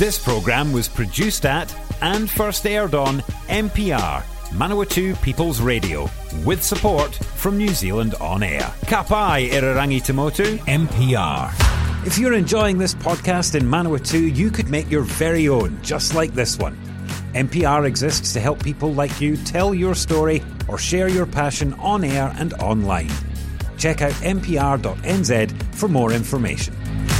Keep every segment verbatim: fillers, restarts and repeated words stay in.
This programme was produced at and first aired on M P R, Manawatu People's Radio, with support from New Zealand On Air. Ka pai Irarangi Tamotu, M P R. If you're enjoying this podcast in Manawatu, you could make your very own, just like this one. M P R exists to help people like you tell your story or share your passion on air and online. Check out m p r dot n z for more information.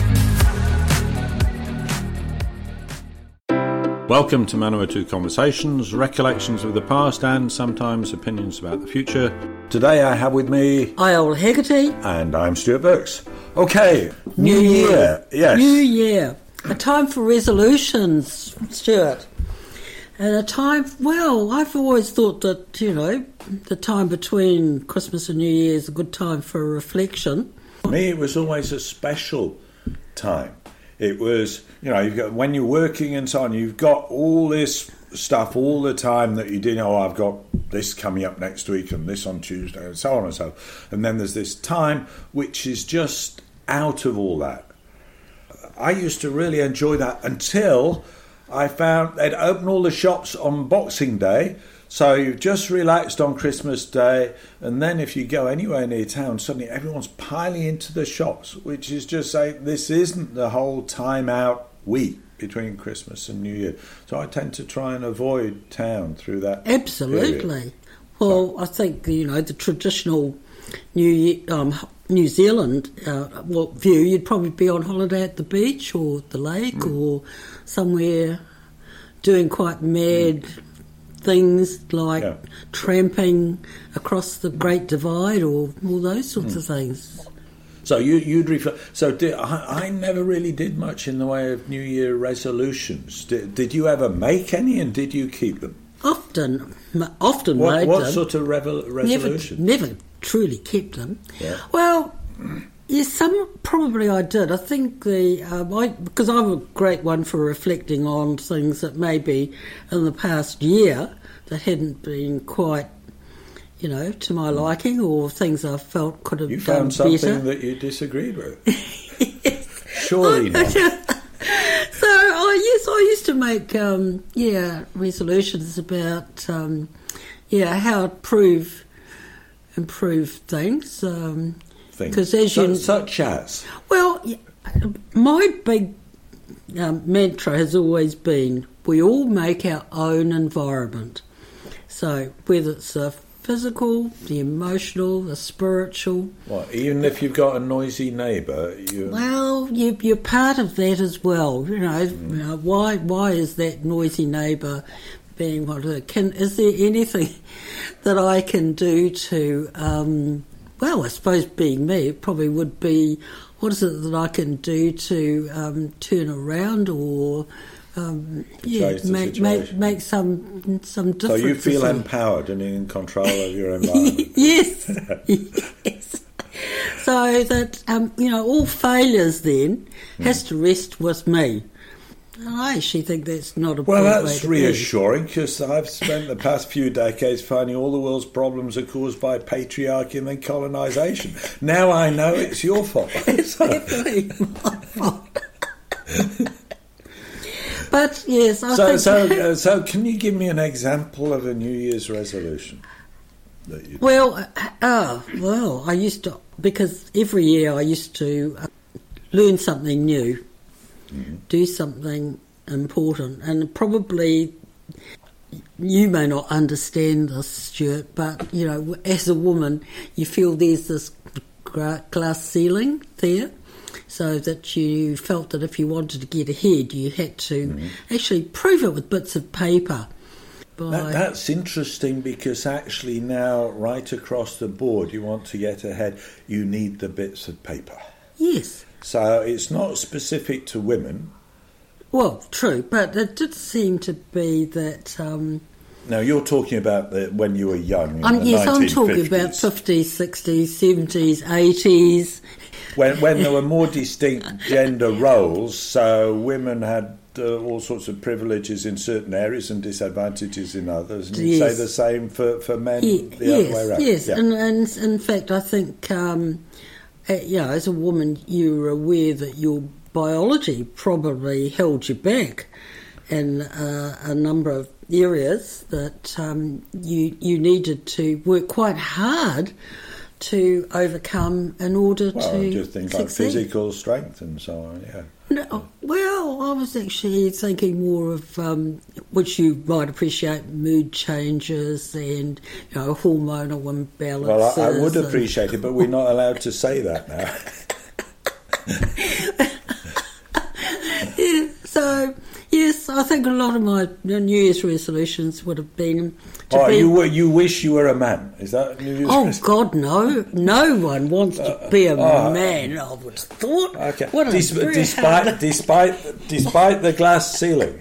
Welcome to Manawatu Conversations, recollections of the past and sometimes opinions about the future. Today I have with me Iola Hegarty. And I'm Stuart Burks. Okay, New, New Year. Year. Yes. New Year. A time for resolutions, Stuart. And a time, well, I've always thought that, you know, the time between Christmas and New Year is a good time for reflection. For me, it was always a special time. It was, you know, you've got, when you're working and so on, you've got all this stuff all the time that you didn't know, oh, I've got this coming up next week and this on Tuesday and so on and so on. And then there's this time which is just out of all that. I used to really enjoy that until I found they'd open all the shops on Boxing Day. So you've just relaxed on Christmas Day, and then if you go anywhere near town, suddenly everyone's piling into the shops, which is just saying this isn't the whole time out week between Christmas and New Year. So I tend to try and avoid town through that Absolutely. period. Well, I think, you know, the traditional New Year, um, New Zealand uh, well, view, you'd probably be on holiday at the beach or the lake mm. or somewhere doing quite mad mm. things like yeah. tramping across the Great Divide or all those sorts mm. of things. So you, you'd refer. So did, I, I never really did much in the way of New Year resolutions. Did, did you ever make any, and did you keep them? Often, often what, made what them. What sort of revel, resolutions? Never, never truly kept them. Yeah. Well, yes, some probably I did. I think the um, I, because I'm a great one for reflecting on things that maybe in the past year that hadn't been quite, you know, to my liking, or things I felt could have you done better. You found something that you disagreed with? Yes. Surely not. So, I yes, I used to make, um, yeah, resolutions about, um, yeah, how to improve, improve things. Um, things. As you, such as? Well, my big um, mantra has always been, we all make our own environment. So, whether it's a physical, the emotional, the spiritual. What, even if you've got a noisy neighbour? You... Well, you, you're part of that as well. You know, mm. you know why why is that noisy neighbour being what it can? Is there anything that I can do to? Um, well, I suppose being me, it probably would be. What is it that I can do to um, turn around or? Um, yeah, make, make make some some difference. So you feel empowered and in control of your environment. Yes, yes. So that um, you know, all failures then mm. has to rest with me. And I actually think that's not a well. bad That's way to reassuring because I've spent the past few decades finding all the world's problems are caused by patriarchy and then colonisation. Now I know it's your fault. It's definitely my fault. But yes, I so, think... So, uh, so can you give me an example of a New Year's resolution that you... Well, uh, oh, well, I used to... Because every year I used to uh, learn something new, mm-hmm. do something important, and probably... You may not understand this, Stuart, but, you know, as a woman, you feel there's this glass ceiling there, so that you felt that if you wanted to get ahead, you had to mm-hmm. actually prove it with bits of paper. By... That, that's interesting because actually now, right across the board, you want to get ahead, you need the bits of paper. Yes. So it's not specific to women. Well, true, but it did seem to be that... Um, now, you're talking about the, when you were young in um, the yes, nineteen fifties. I'm talking about fifties, sixties, seventies, eighties... When, when there were more distinct gender roles, so women had uh, all sorts of privileges in certain areas and disadvantages in others, and you'd yes. say the same for, for men yeah, the yes, other way around. Yes, yeah. and, and in fact I think, um, uh, you know, as a woman you're aware that you're biology probably held you back in uh, a number of areas that um, you you needed to work quite hard to overcome in order well, to just things succeed. like physical strength and so on, yeah. No, well, I was actually thinking more of, um, which you might appreciate, mood changes and, you know, hormonal imbalances. Well, I, I would and, appreciate it, but we're not allowed to say that now. yeah, so, yes, I think a lot of my New Year's resolutions would have been to oh, be... you were, you wish you were a man, is that New Year's Oh, resolution? God, no. No one wants to be a uh, man, I would have thought. Okay. What a Des- very despite, hard- despite, despite the glass ceiling.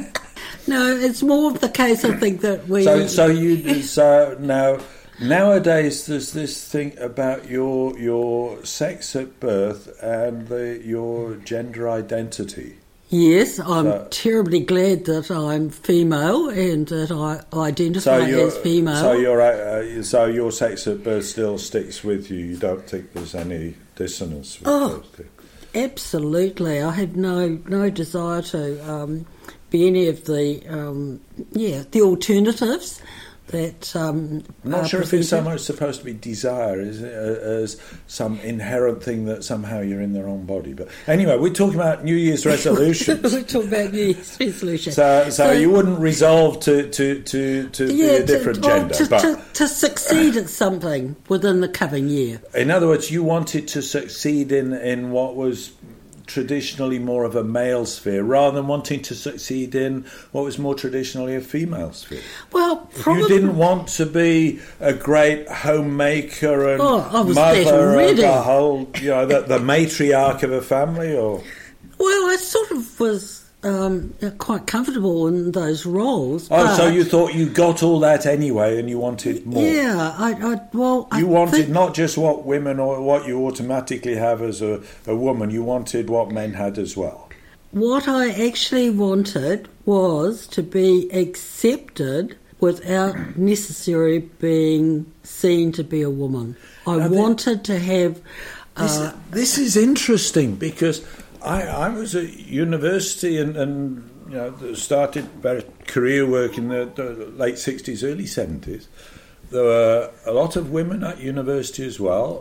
No, it's more of the case, I think, that we... So, so you, so now, nowadays there's this thing about your your sex at birth and the, your gender identity. Yes, I'm So- terribly glad that I'm female and that I So identify your as female. so your uh, so your sex at birth still sticks with you. You don't think there's any dissonance with Oh. those two? Absolutely, I have no no desire to um, be any of the um, yeah the alternatives that. Um, I'm not are sure if it's so presented. much supposed to be desire as, as some inherent thing that somehow you're in the wrong body. But anyway, we're talking about New Year's resolutions. We're talking about New Year's resolution. So, so you wouldn't resolve to, to, to, to be a different to, well, gender. to, but to, to succeed at something within the coming year. in other words, you wanted to succeed in, in what was traditionally more of a male sphere rather than wanting to succeed in what was more traditionally a female sphere. Well, probably. You didn't want to be a great homemaker and Oh, I was that mother of already. a whole, you know, the, the matriarch of a family, or Well, I sort of was um, quite comfortable in those roles. oh, but so you thought you got all that anyway, and you wanted more. Yeah, I, I well, You I wanted think, not just what women or what you automatically have as a, a woman. You wanted what men had as well. what I actually wanted was to be accepted without necessarily being seen to be a woman. I Now, the- wanted to have. This, Uh, this is interesting because I, I was at university and, and you know started very career work in the, the late sixties, early seventies. There were a lot of women at university as well.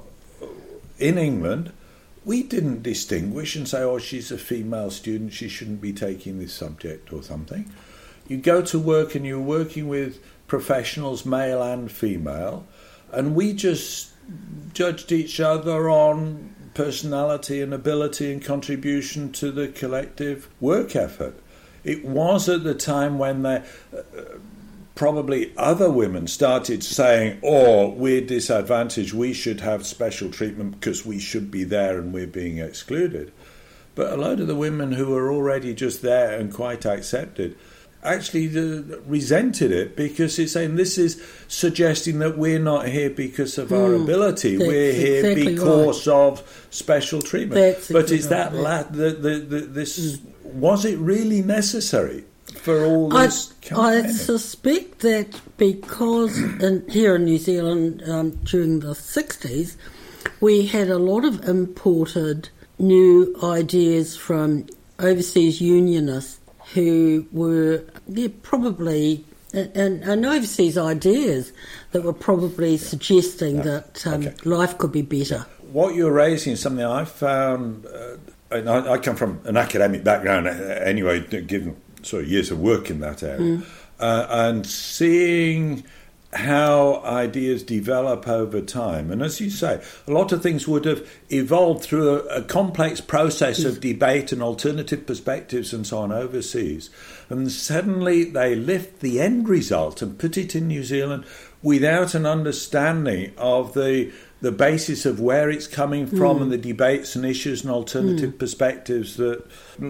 In England, we didn't distinguish and say, oh, she's a female student, she shouldn't be taking this subject or something. You go to work and you're working with professionals, male and female, and we just judged each other on personality and ability and contribution to the collective work effort. It was at the time when they, uh, probably other women started saying, oh, we're disadvantaged, we should have special treatment because we should be there and we're being excluded. But a load of the women who were already just there and quite accepted actually uh, resented it because it's saying this is suggesting that we're not here because of our Mm, ability, that's we're here exactly because of special treatment. That's but it's exactly that right. la- the, the, the, this was it really necessary for all I, this I campaigning? suspect that because in, here in New Zealand um, during the sixties, we had a lot of imported new ideas from overseas unionists who were yeah, probably and, and overseas ideas that were probably suggesting Yeah. that um, Okay. life could be better. What you're raising is something I found, uh, and I, I come from an academic background uh, anyway, given sort of years of work in that area, uh, and seeing how ideas develop over time. And as you say, a lot of things would have evolved through a, a complex process of debate and alternative perspectives and so on overseas. And suddenly they lift the end result and put it in New Zealand without an understanding of the the basis of where it's coming from and the debates and issues and alternative perspectives that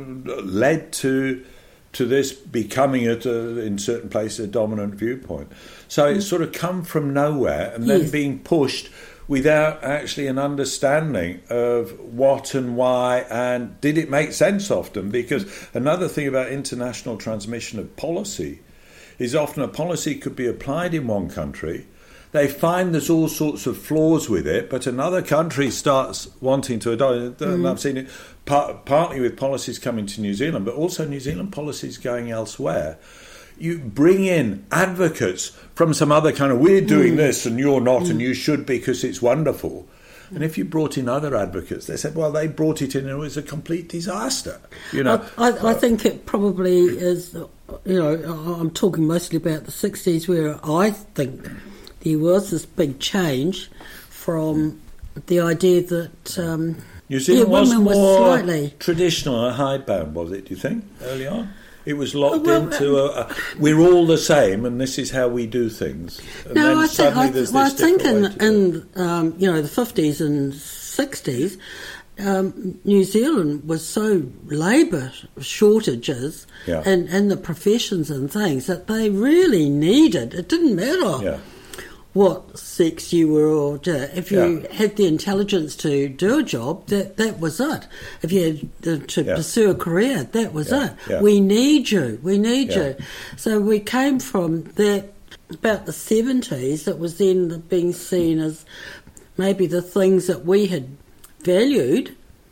led to to this becoming, at a, in certain places, a dominant viewpoint. So it's sort of come from nowhere and then Yes. being pushed without actually an understanding of what and why, and did it make sense often? Because another thing about international transmission of policy is often a policy could be applied in one country, they find there's all sorts of flaws with it, but another country starts wanting to adopt. And mm. I've seen it part, partly with policies coming to New Zealand, but also New Zealand policies going elsewhere. You bring in advocates from some other kind of, we're doing mm. this and you're not, mm. and you should because it's wonderful. And if you brought in other advocates, they said, well, they brought it in and it was a complete disaster. You know, I, I, I think it probably is, you know, I'm talking mostly about the sixties, where I think there was this big change from the idea that um, New Zealand yeah, was women more were slightly traditional and hidebound, was it, do you think, early on? It was locked well, into a, a, we're all the same and this is how we do things. And no, then I think, I, there's well, I this think in, way to in um, you know, the fifties and sixties, um, New Zealand was so labour shortages yeah. in, in the professions and things that they really needed. It didn't matter yeah. what sex you were, or if you Yeah. had the intelligence to do a job, that that was it. If you had to Yeah. pursue a career, that was Yeah. it. Yeah. We need you. We need Yeah. you. So we came from that about the seventies. It was then being seen as maybe the things that we had valued,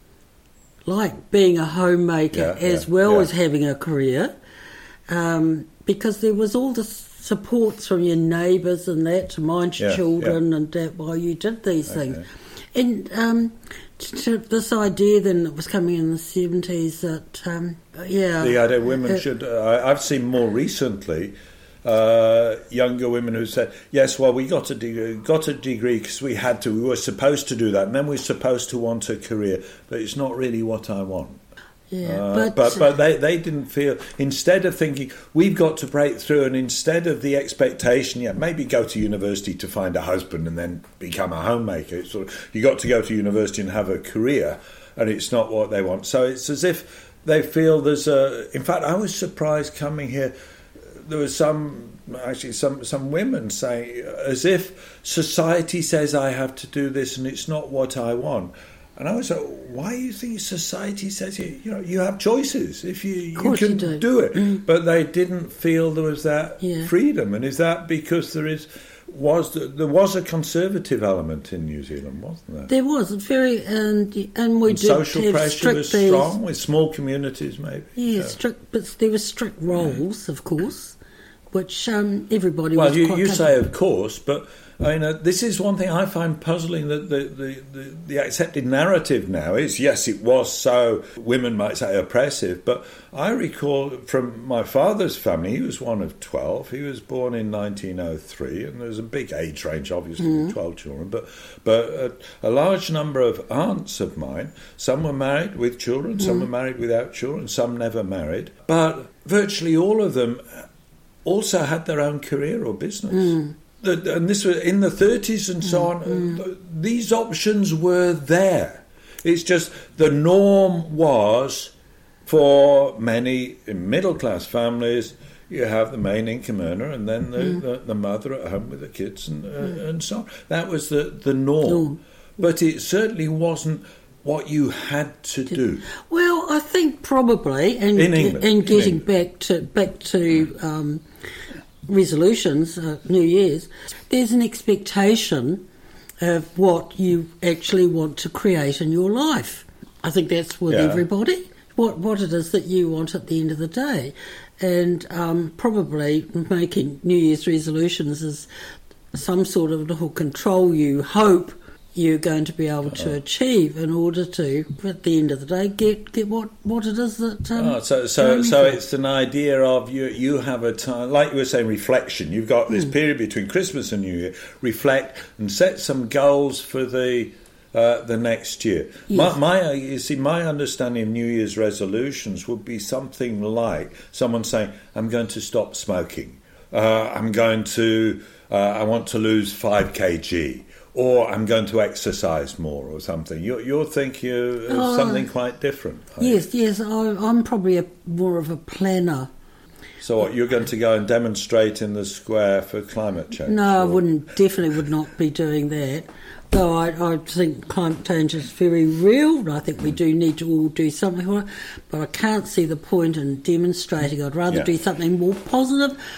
like being a homemaker Yeah, as yeah, well yeah. as having a career, um, because there was all this supports from your neighbours and that to mind your Yeah, children yeah. and that while you did these Okay. things. And um, to, to this idea then that was coming in the seventies that, um, yeah. The idea women uh, should, uh, I've seen more recently uh, younger women who said, yes, well, we got a degree, got a degree because we had to, we were supposed to do that, and then we're supposed to want a career, but it's not really what I want. Yeah, Uh, but, but but they, they didn't feel, instead of thinking we've got to break through, and instead of the expectation, yeah, maybe go to university to find a husband and then become a homemaker, it's sort of, you got to go to university and have a career, and it's not what they want. So it's as if they feel there's a, in fact I was surprised coming here, there was some actually some some women saying as if society says I have to do this and it's not what I want. And I was like, why do you think society says you, you know, you have choices if you, you can you do. do it? Mm. But they didn't feel there was that Yeah. freedom. And is that because there is was there was a conservative element in New Zealand, wasn't there? there was a very, and and we And did social have pressure strict was these- strong with small communities, maybe. Yeah, So- strict, but there were strict roles, of course, which um, everybody Well, was you, quite you comfortable. say of course, but I mean, uh, this is one thing I find puzzling, that the, the, the, the accepted narrative now is, yes, it was so, women might say oppressive, but I recall from my father's family, he was one of twelve, he was born in nineteen oh three, and there's a big age range, obviously, Mm. with twelve children, but, but a, a large number of aunts of mine, some were married with children, some Mm. were married without children, some never married, but virtually all of them also had their own career or business. Mm. The, and this was in the thirties and so on. uh, These options were there. It's just the norm was for many middle class families. You have the main income earner, and then the, Mm. the, the mother at home with the kids, and uh, and so on. That was the the norm. Norm. But it certainly wasn't what you had to do. Well, I think probably, and In England, and in getting England. back to back to um, resolutions, uh, New Year's, there's an expectation of what you actually want to create in your life. I think that's with Yeah. everybody. What what it is that you want at the end of the day, and um, probably making New Year's resolutions is some sort of little control you hope you're going to be able to achieve in order to, at the end of the day, get get what, what it is that. Um, Oh, so you're so aiming so for. it's an idea of you you have a time, like you were saying, reflection. You've got this period between Christmas and New Year. Reflect and set some goals for the uh, the next year. Yes. My, my you see, my understanding of New Year's resolutions would be something like someone saying, "I'm going to stop smoking. Uh, I'm going to. Uh, I want to lose five kilograms." Or I'm going to exercise more, or something. You're, you're thinking of Oh, something quite different. are you? Yes, yes, I, I'm probably a, more of a planner. So what, you're going to go and demonstrate in the square for climate change? No, I or- wouldn't. Definitely would not be doing that. Though I, I think climate change is very real, and I think we do need to all do something for it. But I can't see the point in demonstrating. I'd rather Yeah. do something more positive.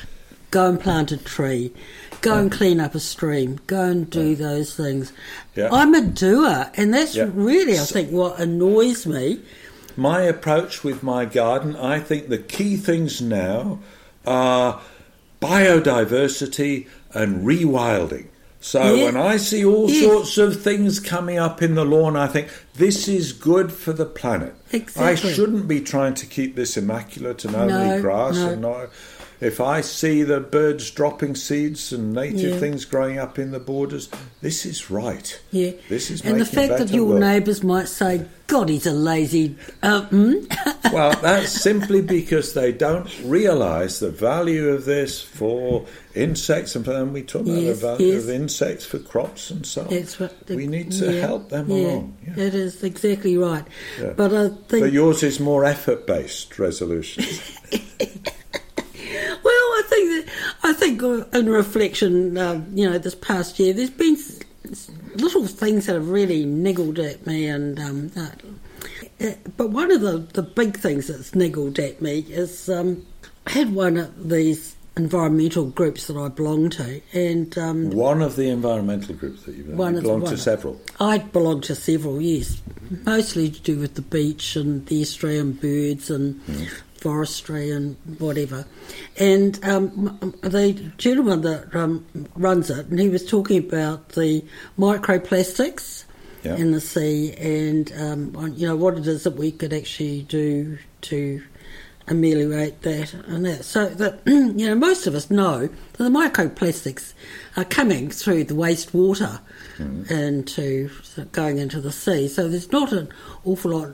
go and plant a tree, go yeah. and clean up a stream, go and do yeah. those things. Yeah. I'm a doer, and that's yeah. really, I think, what annoys me. My approach with my garden, I think the key things now are biodiversity and rewilding. So yeah. when I see all yeah. sorts of things coming up in the lawn, I think this is good for the planet. Exactly. I shouldn't be trying to keep this immaculate and only no, grass no. and not. If I see the birds dropping seeds and native yeah. things growing up in the borders, this is right. Yeah, this is and the fact that your world. neighbours might say, "God, he's a lazy." Uh, mm? Well, that's simply because they don't realise the value of this for insects, and, and we talk about yes, the value yes. of insects for crops and so on. That's what the, we need to yeah, help them yeah, along. Yeah. That is exactly right. Yeah. But I think, but yours is more effort-based resolutions. Well, I think that I think in reflection, um, you know, this past year, there's been little things that have really niggled at me, and um, uh, but one of the, the big things that's niggled at me is um, I had one of these environmental groups that I belong to, and um, one of the environmental groups that you belong, you belong to one, several. I belong to several, yes, mostly to do with the beach and the Australian birds and. Mm. forestry and whatever, and um, the gentleman that um, runs it, and he was talking about the microplastics yeah. in the sea, and um, you know what it is that we could actually do to ameliorate that and that. So that you know, most of us know that the microplastics are coming through the wastewater mm. into going into the sea. So there's not an awful lot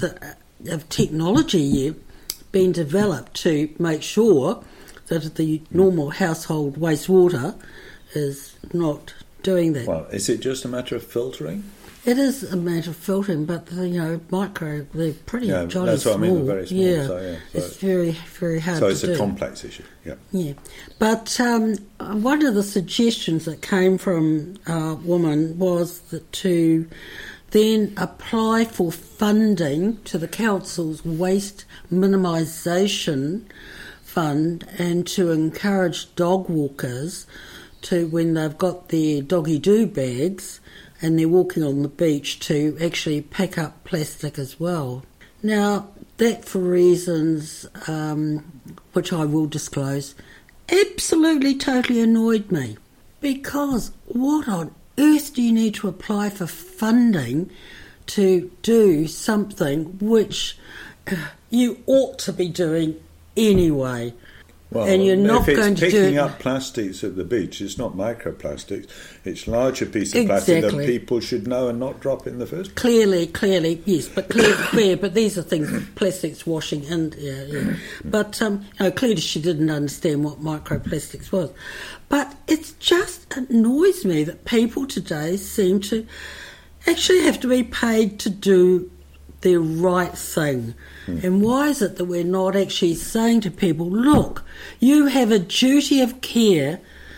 of technology yet been developed to make sure that the normal household wastewater is not doing that. Well, is it just a matter of filtering? It is a matter of filtering, but the, you know, micro, they're pretty yeah, jolly that's small. What I mean, they're very small. Yeah, so, yeah so it's very, very hard so to do. So it's a complex issue, yeah. Yeah, but um, one of the suggestions that came from a woman was that to then apply for funding to the council's waste minimisation fund, and to encourage dog walkers to, when they've got their doggy-doo bags and they're walking on the beach, to actually pick up plastic as well. Now, that for reasons um, which I will disclose, absolutely totally annoyed me, because what on earth do you need to apply for funding to do something which uh, you ought to be doing anyway? Well, and you're not if it's going to picking do it. up plastics at the beach, it's not microplastics, it's larger piece of exactly. plastic that people should know and not drop in the first place. Clearly, clearly, yes, but clear, clear, but these are things, plastics washing, and yeah, yeah. But um, you know, clearly she didn't understand what microplastics was. But it just annoys me that people today seem to actually have to be paid to do the right thing. Hmm. And why is it that we're not actually saying to people, look, you have a duty of care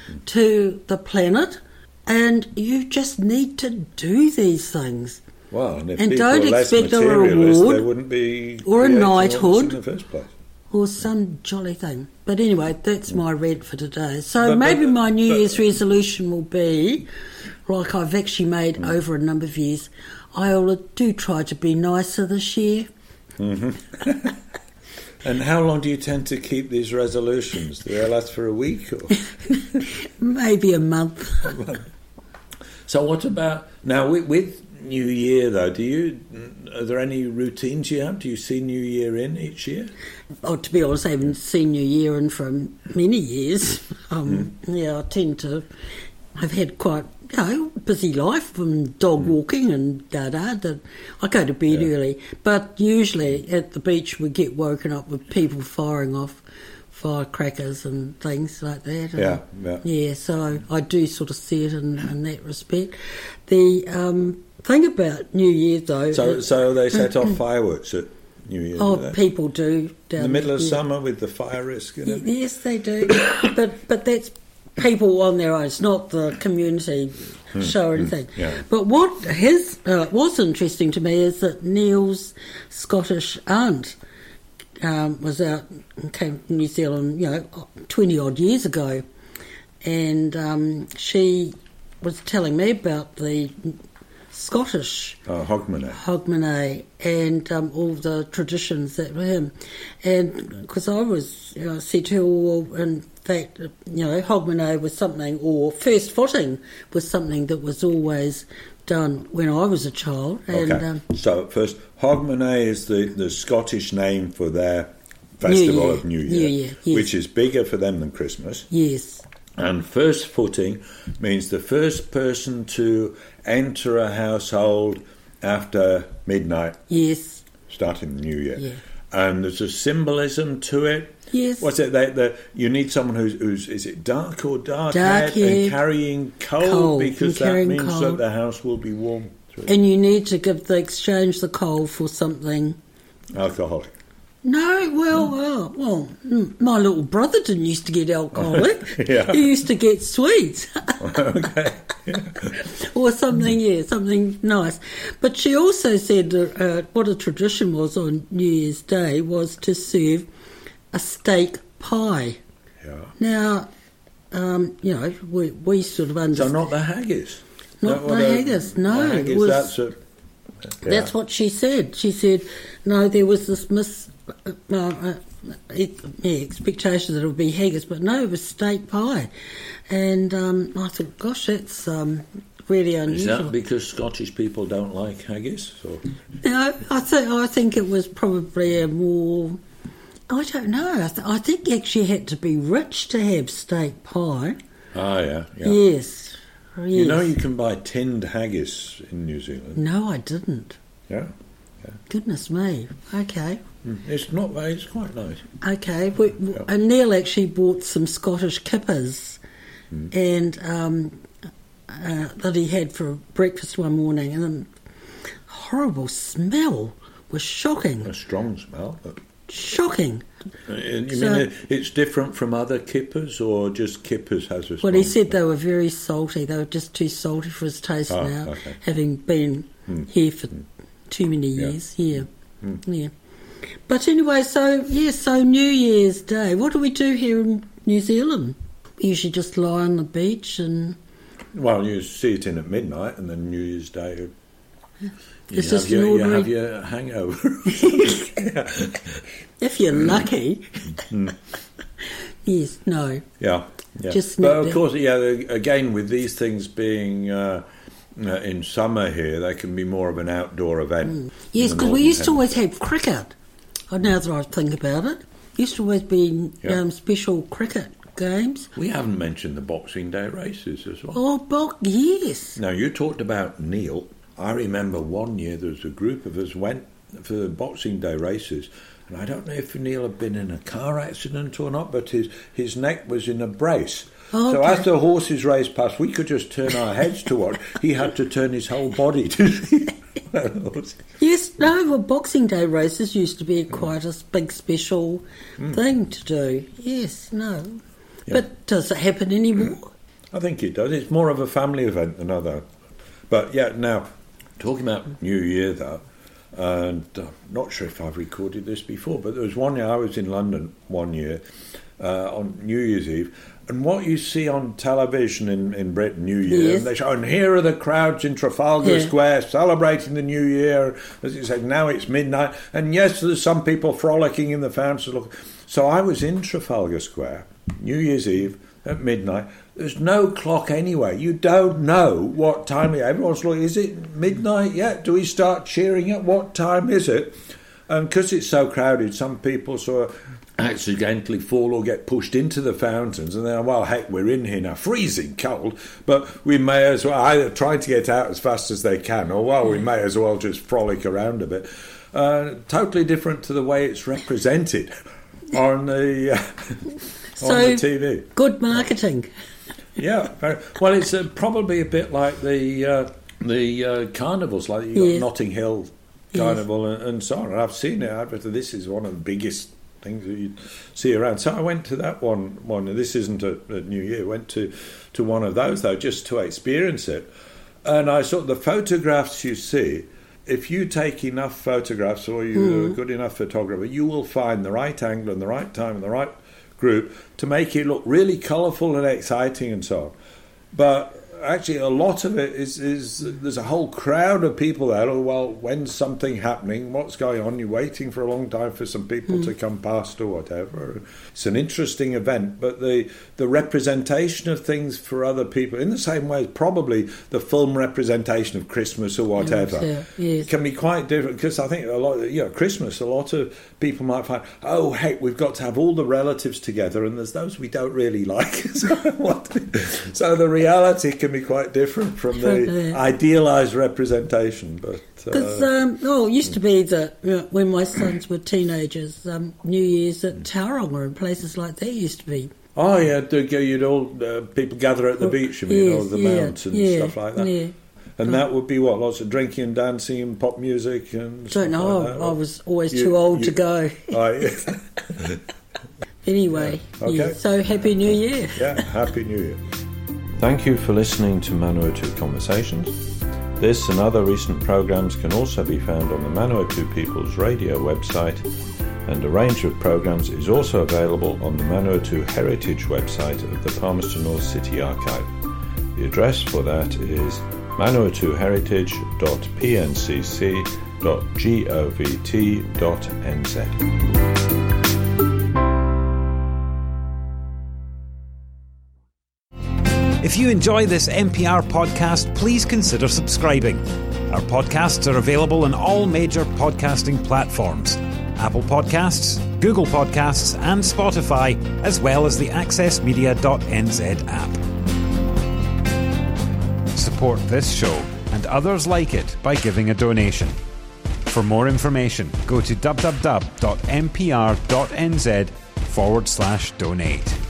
to the planet, and you just need to do these things. Well, and if and people don't are less expect a materialist, reward, there wouldn't be or a knighthood in the first place, or some jolly thing. But anyway, that's my rant for today. So but, maybe but, my New but, Year's resolution will be, like I've actually made mm. over a number of years, I'll do try to be nicer this year. Mm-hmm. And how long do you tend to keep these resolutions? Do they last for a week? Or? Maybe a month. So what about, now with, with New Year though, do you, are there any routines you have? Do you see New Year in each year? Oh, to be honest, I haven't seen New Year in for many years. Um, mm. Yeah, I tend to, I've had quite, you know, busy life from dog mm. walking and da-da. da. I go to bed yeah. early, but usually at the beach we get woken up with people firing off firecrackers and things like that. And yeah, yeah. Yeah, so I do sort of see it in, in that respect. The um, thing about New Year, though... So, it, so they set off fireworks at New Year? Oh, do people do. In the middle of yeah. summer with the fire risk and everything? Yes, they do. but but that's people on their own. It's not the community mm, show or anything. Mm, yeah. But what has, uh, was interesting to me is that Neil's Scottish aunt um, was out and came to New Zealand, you know, twenty odd years ago, and um, she was telling me about the Scottish uh, Hogmanay. Hogmanay and um, all the traditions that were him. And because I was you know, said to her, well, in fact, you know, Hogmanay was something, or first footing was something that was always done when I was a child. And, okay. Um, so first, Hogmanay is the, the Scottish name for their festival New Year. of New Year, New Year, yes. which is bigger for them than Christmas. Yes. And first footing means the first person to enter a household after midnight. Yes. Starting the new year. Yeah. And there's a symbolism to it. Yes. What's it? They, they, you need someone who's, who's, is it dark or dark, Dark haired and haired. carrying coal, Coal, because and that carrying means coal. that the house will be warm. Through And you need to give the exchange the coal for something. alcoholic. No, well, well, well, mm, my little brother didn't used to get alcoholic. Yeah. He used to get sweets. Okay. Or something, yeah, something nice. But she also said that uh, what a tradition was on New Year's Day was to serve a steak pie. Yeah. Now, um, you know, we, we sort of So understand. not the haggis. Not That what the a- haggis, no, The it haggis, was- that's a, yeah. That's what she said. She said, no, there was this mis... Uh, uh, it, yeah, expectation that it would be haggis, but no, it was steak pie. And um, I thought, gosh, that's um, really Is unusual. that because Scottish people don't like haggis? Or? No, I think I think it was probably a more. I don't know. I, th- I think you actually had to be rich to have steak pie. Ah, yeah, yeah. Yes, yes. You know you can buy tinned haggis in New Zealand. No, I didn't. Yeah. Goodness me. Okay, Mm. It's not bad, it's quite nice. okay. We, Yeah. And Neil actually bought some Scottish kippers, Mm. and um, uh, that he had for breakfast one morning, and the horrible smell was shocking. A strong smell. But, Shocking. uh, you So- mean it, it's different from other kippers, or just kippers has a Well, strong he said smell? they were very salty. They were just too salty for his taste Oh, now, okay. having been Mm. here for too many Yeah. years. Yeah. Yeah. But anyway, so, yeah, so New Year's Day. What do we do here in New Zealand? We usually just lie on the beach and... Well, you see it in at midnight, and then New Year's Day. You It's have just your, an you ordinary- have your hangover. If you're lucky. Mm. Yes, no. Yeah, yeah. Just but not of the- course, yeah. the- Again, with these things being uh, uh, in summer here, they can be more of an outdoor event. Mm. Yes, in the because we Northern used to Hemisphere. always have cricket. Oh, now that I think about it. Used to always be Yeah. um, special cricket games. We haven't mentioned the Boxing Day races as well. Oh, Bob, yes. Now, you talked about Neil. I remember one year there was a group of us went for the Boxing Day races, and I don't know if Neil had been in a car accident or not, but his, his neck was in a brace. Oh, So okay. as the horses raced past, we could just turn our heads to watch. He had to turn his whole body to see. Yes, no, well, Boxing Day races used to be quite a big special thing to do. Yes, no. Yeah. But does it happen anymore? I think it does. It's more of a family event than other. But yeah, now, talking about New Year though, and I'm not sure if I've recorded this before, but there was one year I was in London one year uh, on New Year's Eve, and what you see on television in, in Britain, New Year, Yes. and they show, and here are the crowds in Trafalgar Yeah. Square celebrating the New Year. As you said, now it's midnight, and yes, there's some people frolicking in the fountains. Look, so I was in Trafalgar Square, New Year's Eve at midnight. There's no clock anyway. You don't know what time it is. Everyone's looking, is it midnight yet? Do we start cheering at what time is it? And because it's so crowded, some people sort of accidentally fall or get pushed into the fountains, and then, well, heck, we're in here now, freezing cold, but we may as well either try to get out as fast as they can, or, well, we may as well just frolic around a bit. Uh, totally different to the way it's represented on the, uh, on So- the T V. Good marketing. Yeah, very, well, it's uh, probably a bit like the uh, the uh, carnivals, like you got Yes. Notting Hill Carnival and, and so on. And I've seen it. I've, this is one of the biggest things that you see around. So I went to that one. One. This isn't a, a New Year. Went to to one of those though, just to experience it. And I saw the photographs you see. if you take enough photographs or you're mm. a good enough photographer, you will find the right angle and the right time and the right group to make it look really colourful and exciting and so on. But actually, a lot of it is, is there's a whole crowd of people there. Oh, well, when's something happening? What's going on? You're waiting for a long time for some people mm. to come past or whatever. It's an interesting event, but the the representation of things for other people, in the same way as probably the film representation of Christmas or whatever, yes, yeah, yes. can be quite different. Because I think a lot, of, you know, Christmas, a lot of people might find, oh, hey, we've got to have all the relatives together, and there's those we don't really like. so, what, so the reality can be quite different from the uh, idealised representation. But because uh, um, oh, it used to be that you know, when my sons were teenagers, um, New Year's at Tauranga and places like that used to be. Oh yeah, you'd all uh, people gather at the beach, you mean, yes, or the yeah, mountains and yeah, stuff like that. Yeah. And that would be what, lots of drinking and dancing and pop music and. Don't know. Like that. I was always you, too old you, to go. Oh, yeah. Anyway, yeah. Okay. Yeah, so Happy New Year. Yeah, Happy New Year. Thank you for listening to Manawatu Conversations. This and other recent programmes can also be found on the Manawatu People's Radio website, and a range of programmes is also available on the Manawatu Heritage website of the Palmerston North City Archive. The address for that is manawatu heritage dot p n c c dot govt dot n z. If you enjoy this M P R podcast, please consider subscribing. Our podcasts are available on all major podcasting platforms: Apple Podcasts, Google Podcasts and Spotify, as well as the access media dot n z app. Support this show and others like it by giving a donation. For more information, go to w w w dot m p r dot n z forward slash donate.